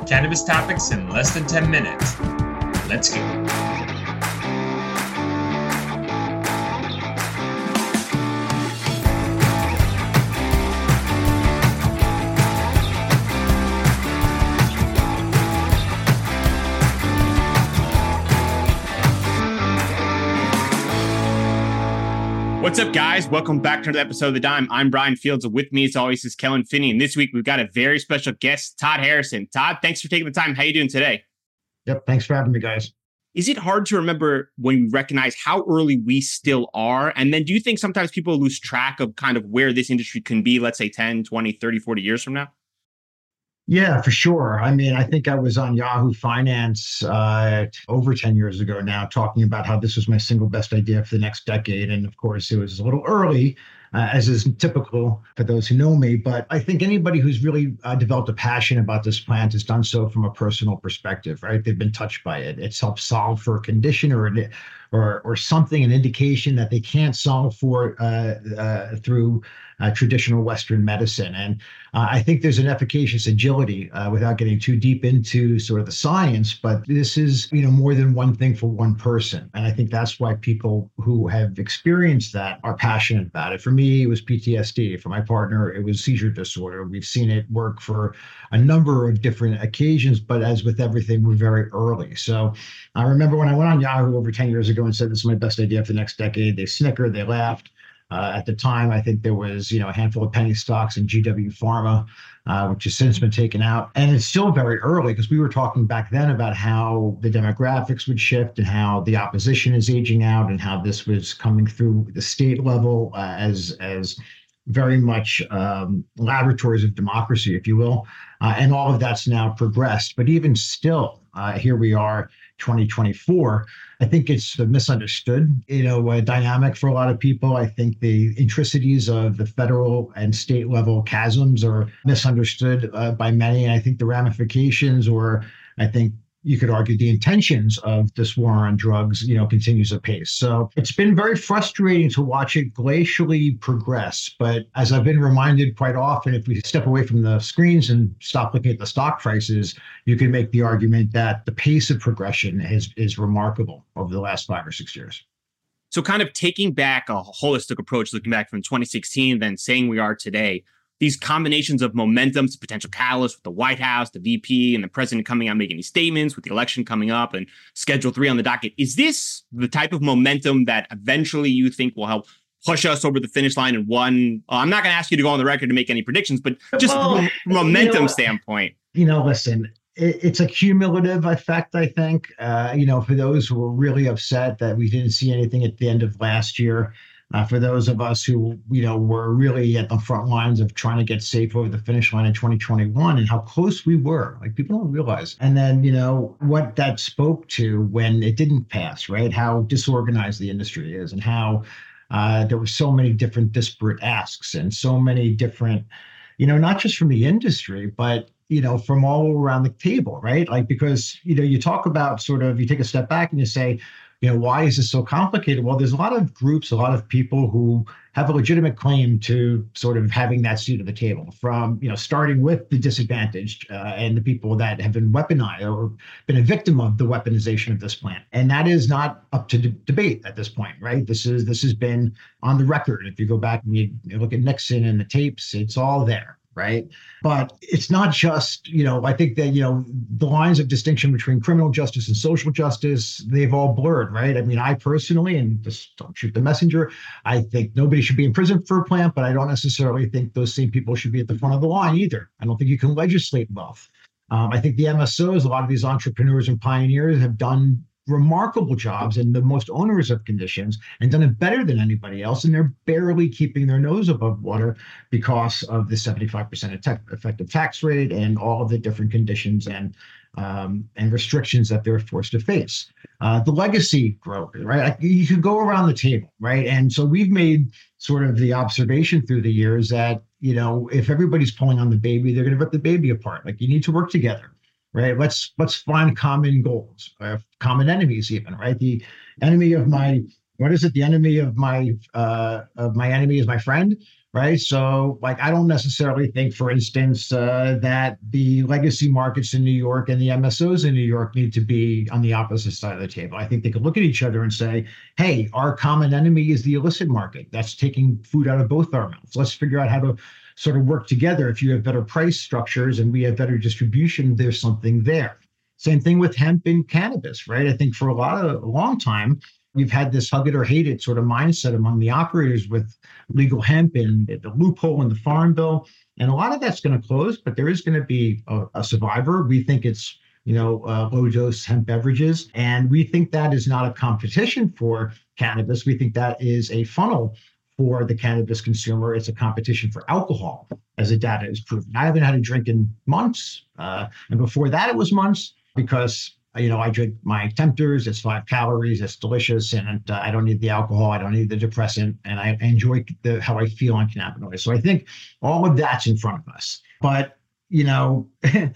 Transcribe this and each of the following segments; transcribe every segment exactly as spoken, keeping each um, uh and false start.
Cannabis topics in less than ten minutes. Let's go. What's up, guys? Welcome back to another episode of The Dime. I'm Brian Fields. With me, as always, is Kellen Finney. And this week, we've got a very special guest, Todd Harrison. Todd, thanks for taking the time. How you doing today? Yep. Thanks for having me, guys. Is it hard to remember when we recognize how early we still are? And then do you think sometimes people lose track of kind of where this industry can be, let's say ten, twenty, thirty, forty years from now? Yeah, for sure. I mean, I think I was on Yahoo Finance uh, over ten years ago now, talking about how this was my single best idea for the next decade. And of course, it was a little early, uh, as is typical for those who know me. But I think anybody who's really uh, developed a passion about this plant has done so from a personal perspective, right? They've been touched by it. It's helped solve for a condition or an, or or something, an indication that they can't solve for uh, uh, through uh, traditional Western medicine. And uh, I think there's an efficacious agility uh, without getting too deep into sort of the science, but this is, you know, more than one thing for one person. And I think that's why people who have experienced that are passionate about it. For me, it was P T S D. For my partner, it was seizure disorder. We've seen it work for a number of different occasions, but as with everything, we're very early. So I remember when I went on Yahoo over ten years ago and said, this is my best idea for the next decade, they snickered, they laughed. Uh, at the time, I think there was, you know, a handful of penny stocks in G W Pharma, uh, which has since been taken out. And it's still very early because we were talking back then about how the demographics would shift and how the opposition is aging out and how this was coming through the state level uh, as as very much um, laboratories of democracy, if you will. Uh, and all of that's now progressed. But even still, uh, here we are, twenty twenty-four. I think it's a misunderstood, you know, uh, dynamic for a lot of people. I think the intricacies of the federal and state level chasms are misunderstood uh, by many. And I think the ramifications, or I think you could argue the intentions of this war on drugs, you know, continues apace. So it's been very frustrating to watch it glacially progress. But as I've been reminded quite often, if we step away from the screens and stop looking at the stock prices, you can make the argument that the pace of progression is, is remarkable over the last five or six years. So kind of taking back a holistic approach, looking back from twenty sixteen, then saying we are today, these combinations of momentum, potential catalysts with the White House, the V P, and the president coming out making these statements with the election coming up and Schedule three on the docket. Is this the type of momentum that eventually you think will help push us over the finish line in one? Uh, I'm not going to ask you to go on the record to make any predictions, but just well, from a momentum you know, standpoint. You know, listen, it, it's a cumulative effect, I think. Uh, you know, for those who were really upset that we didn't see anything at the end of last year, Uh, for those of us who, you know, were really at the front lines of trying to get safe over the finish line in twenty twenty-one and how close we were, like people don't realize. And then, you know, what that spoke to when it didn't pass, right? How disorganized the industry is and how uh, there were so many different disparate asks and so many different, you know, not just from the industry, but you know, from all around the table, right? Like, because, you know, you talk about sort of, you take a step back and you say, you know, why is this so complicated? Well, there's a lot of groups, a lot of people who have a legitimate claim to sort of having that seat at the table, from, you know, starting with the disadvantaged uh, and the people that have been weaponized or been a victim of the weaponization of this plant. And that is not up to de- debate at this point, right? This is this has been on the record. If you go back and you, you look at Nixon and the tapes, it's all there. Right. But it's not just, you know, I think that, you know, the lines of distinction between criminal justice and social justice, they've all blurred. Right. I mean, I personally, and just don't shoot the messenger, I think nobody should be in prison for a plant, but I don't necessarily think those same people should be at the front of the line either. I don't think you can legislate wealth. Um, I think the M S Os, a lot of these entrepreneurs and pioneers have done remarkable jobs in the most onerous of conditions and done it better than anybody else. And they're barely keeping their nose above water because of the seventy-five percent effective tax rate and all of the different conditions and um, and restrictions that they're forced to face. Uh, the legacy growth, right? You could go around the table, right? And so we've made sort of the observation through the years that, you know, if everybody's pulling on the baby, they're going to rip the baby apart. Like, you need to work together. Right. Let's let's find common goals, uh, common enemies, even. Right. The enemy of my what is it? The enemy of my uh, of my enemy is my friend. right? So, like, I don't necessarily think, for instance, uh, that the legacy markets in New York and the M S Os in New York need to be on the opposite side of the table. I think they could look at each other and say, hey, our common enemy is the illicit market. That's taking food out of both our mouths. Let's figure out how to sort of work together. If you have better price structures and we have better distribution, there's something there. Same thing with hemp and cannabis, right? I think for a lot of a long time, we've had this hug it or hate it sort of mindset among the operators with legal hemp and the loophole in the Farm Bill. And a lot of that's going to close, but there is going to be a, a survivor. We think it's, you know, uh, low dose hemp beverages. And we think that is not a competition for cannabis. We think that is a funnel for the cannabis consumer. It's a competition for alcohol, as the data is proven. I haven't had a drink in months. Uh, and before that, it was months because you know, I drink my Tempters. It's five calories. It's delicious, and uh, I don't need the alcohol. I don't need the depressant, and I enjoy the how I feel on cannabinoids. So I think all of that's in front of us. But you know,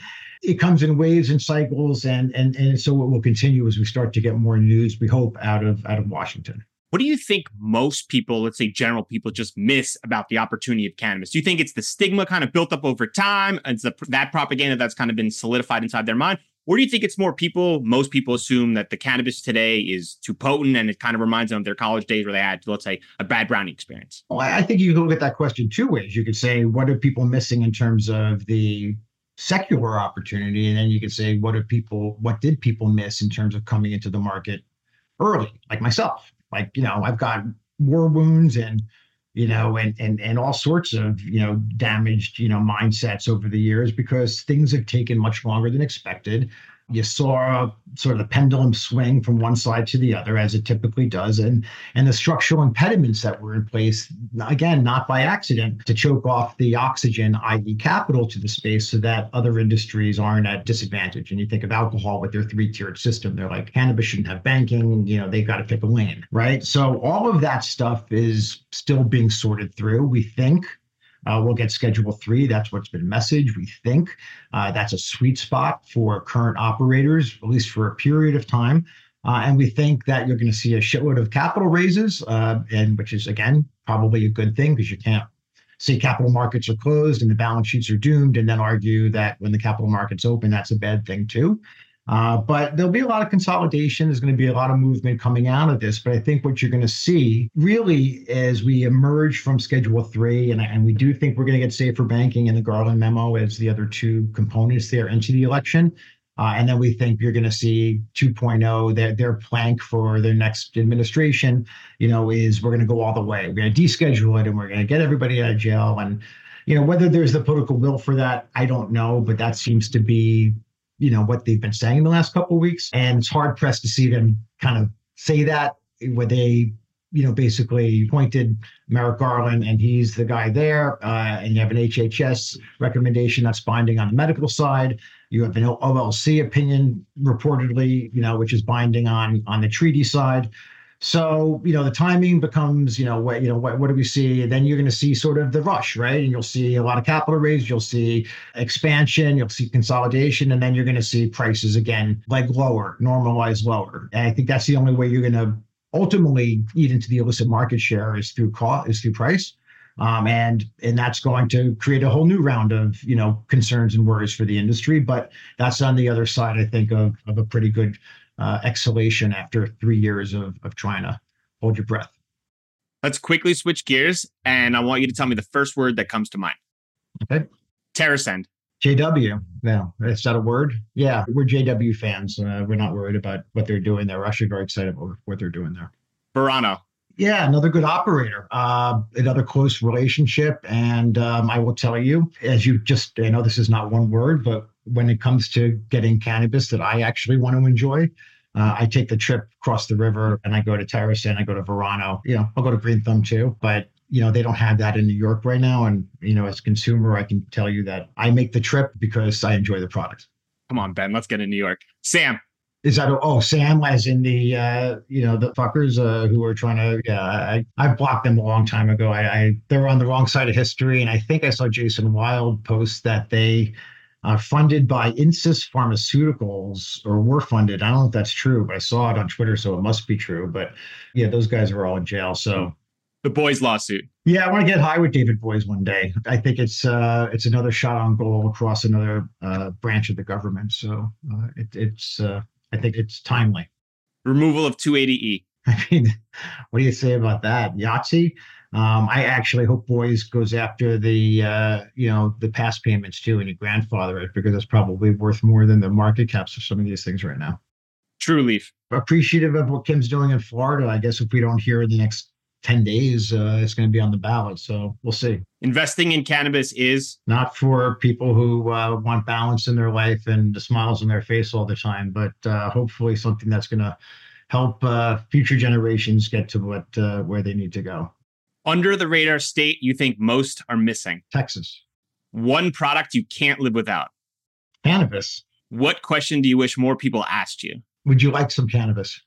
it comes in waves and cycles, and and and so it will continue as we start to get more news. We hope out of out of Washington. What do you think most people, let's say general people, just miss about the opportunity of cannabis? Do you think it's the stigma kind of built up over time? It's the, that propaganda that's kind of been solidified inside their mind? Or do you think it's more people, most people assume that the cannabis today is too potent and it kind of reminds them of their college days where they had, let's say, a bad brownie experience? Well, I think you can look at that question two ways. You could say, what are people missing in terms of the secular opportunity? And then you could say, what are people, what did people miss in terms of coming into the market early, like myself? Like, you know, I've got war wounds and, you know, and and and all sorts of, you know, damaged, you know, mindsets over the years because things have taken much longer than expected. You saw sort of the pendulum swing from one side to the other, as it typically does, and and the structural impediments that were in place, again, not by accident, to choke off the oxygen, that is capital, to the space so that other industries aren't at disadvantage. And you think of alcohol with their three-tiered system. They're like, cannabis shouldn't have banking, you know, they've got to pick a lane, right? So all of that stuff is still being sorted through, we think. Uh, we'll get Schedule three. That's what's been messaged. We think uh, that's a sweet spot for current operators, at least for a period of time. Uh, and we think that you're going to see a shitload of capital raises, uh, and which is, again, probably a good thing because you can't say capital markets are closed and the balance sheets are doomed and then argue that when the capital markets open, that's a bad thing too. Uh, but there'll be a lot of consolidation. There's going to be a lot of movement coming out of this. But I think what you're going to see really as we emerge from Schedule three, and, and we do think we're going to get safer banking and the Garland memo as the other two components there into the election. Uh, and then we think you're going to see two point oh, their, their plank for their next administration, you know, is we're going to go all the way. We're going to deschedule it and we're going to get everybody out of jail. And, you know, whether there's the political will for that, I don't know. But that seems to be you know, what they've been saying the last couple of weeks. And it's hard pressed to see them kind of say that where they, you know, basically appointed Merrick Garland and he's the guy there. Uh, and you have an H H S recommendation that's binding on the medical side. You have an O L C opinion reportedly, you know, which is binding on, on the treaty side. So, you know, the timing becomes, you know, what, you know, what, what do we see? And then you're going to see sort of the rush, right? And you'll see a lot of capital raise, you'll see expansion, you'll see consolidation, and then you're going to see prices again, like lower, normalize lower. And I think that's the only way you're going to ultimately eat into the illicit market share is through cost, is through price. Um, and and that's going to create a whole new round of, you know, concerns and worries for the industry. But that's on the other side, I think, of, of a pretty good Uh, exhalation after three years of, of trying to hold your breath. Let's quickly switch gears, and I want you to tell me the first word that comes to mind. Okay. TerrAscend. J W. No, is that a word? Yeah, we're J W fans. Uh, we're not worried about what they're doing there. We're actually very excited about what they're doing there. Verano. Yeah, another good operator, uh, another close relationship. And um, I will tell you, as you just, I know this is not one word, but when it comes to getting cannabis that I actually want to enjoy, uh, I take the trip across the river and I go to TerrAscend, I go to Verano. You know, I'll go to Green Thumb too, but you know, they don't have that in New York right now. And, you know, as a consumer, I can tell you that I make the trip because I enjoy the product. Come on, Ben, let's get to New York. Sam. Is that, a, oh, Sam, as in the, uh, you know, the fuckers uh, who were trying to, yeah, I, I blocked them a long time ago. I, I They were on the wrong side of history. And I think I saw Jason Wild post that they are funded by Insys Pharmaceuticals, or were funded. I don't know if that's true, but I saw it on Twitter, so it must be true. But yeah, those guys are all in jail. So The Boies lawsuit. Yeah, I want to get high with David Boies one day. I think it's uh, it's another shot on goal across another uh, branch of the government. So uh, it, it's uh, I think it's timely. Removal of two eighty E. I mean, what do you say about that? Yahtzee? Um, I actually hope Boies goes after the uh, you know the past payments too, and you grandfather it because it's probably worth more than the market caps of some of these things right now. True Leaf. Appreciative of what Kim's doing in Florida. I guess if we don't hear in the next ten days, uh, it's going to be on the ballot. So we'll see. Investing in cannabis is not for people who uh, want balance in their life and the smiles on their face all the time, but uh, hopefully something that's going to help uh, future generations get to what uh, where they need to go. Under the radar state you think most are missing? Texas. One product you can't live without? Cannabis. What question do you wish more people asked you? Would you like some cannabis?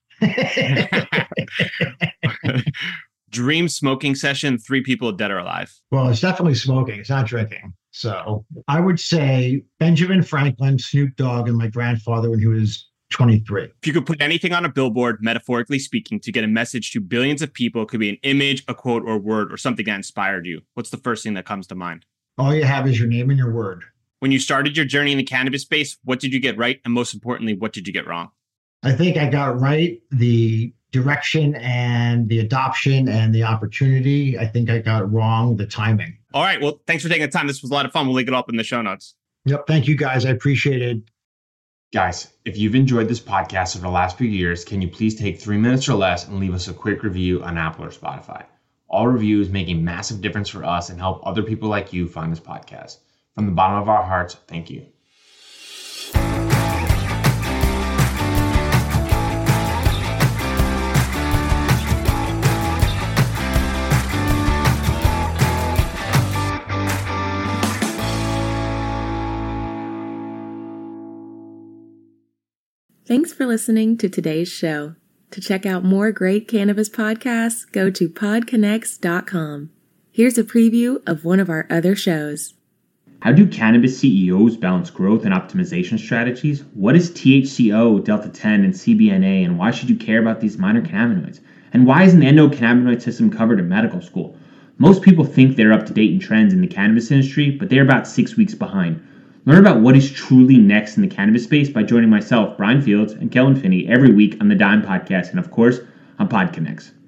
Dream smoking session, three people dead or alive. Well, it's definitely smoking. It's not drinking. So I would say Benjamin Franklin, Snoop Dogg, and my grandfather when he was twenty-three. If you could put anything on a billboard, metaphorically speaking, to get a message to billions of people, it could be an image, a quote, or word, or something that inspired you. What's the first thing that comes to mind? All you have is your name and your word. When you started your journey in the cannabis space, what did you get right? And most importantly, what did you get wrong? I think I got right the direction and the adoption and the opportunity. I think I got wrong the timing. All right. Well, thanks for taking the time. This was a lot of fun. We'll link it up in the show notes. Yep. Thank you, guys. I appreciate it. Guys, if you've enjoyed this podcast over the last few years, can you please take three minutes or less and leave us a quick review on Apple or Spotify? All reviews make a massive difference for us and help other people like you find this podcast. From the bottom of our hearts, thank you. Thanks for listening to today's show. To check out more great cannabis podcasts, go to pod connects dot com. Here's a preview of one of our other shows. How do cannabis C E Os balance growth and optimization strategies? What is T H C O, Delta ten, and C B N A, and why should you care about these minor cannabinoids? And why isn't the endocannabinoid system covered in medical school? Most people think they're up to date in trends in the cannabis industry, but they're about six weeks behind. Learn about what is truly next in the cannabis space by joining myself, Brian Fields, and Kellen Finney every week on the Dime Podcast and, of course, on PodConnects.